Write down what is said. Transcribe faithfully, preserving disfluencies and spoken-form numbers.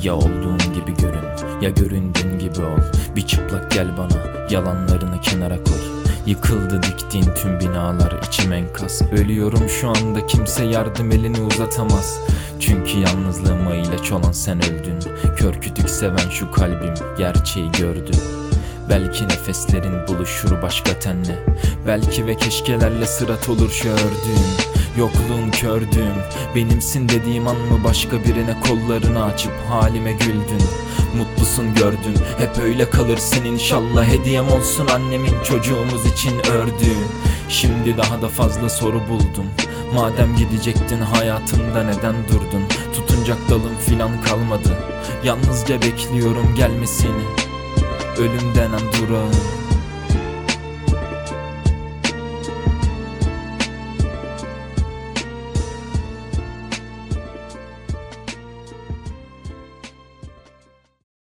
Ya olduğun gibi görün, ya göründüğün gibi ol. Bir çıplak gel bana, yalanlarını kenara koy. Yıkıldı diktiğin tüm binalar, içim enkaz. Ölüyorum şu anda, kimse yardım elini uzatamaz. Çünkü yalnızlığıma ilaç olan sen öldün. Kör kütük seven şu kalbim gerçeği gördü. Belki nefeslerin buluşur başka tenle, belki ve keşkelerle sırat olur şu ördüğüm. Yokluğun kördüğüm, benimsin dediğim an mı başka birine kollarını açıp halime güldün. Mutlusun gördüm, hep öyle kalırsın inşallah. Hediyem olsun annemin çocuğumuz için ördüğü. Şimdi daha da fazla soru buldum. Madem gidecektin hayatımda neden durdun? Tutunacak dalım filan kalmadı. Yalnızca bekliyorum gelmesini, ölüm denen durağın.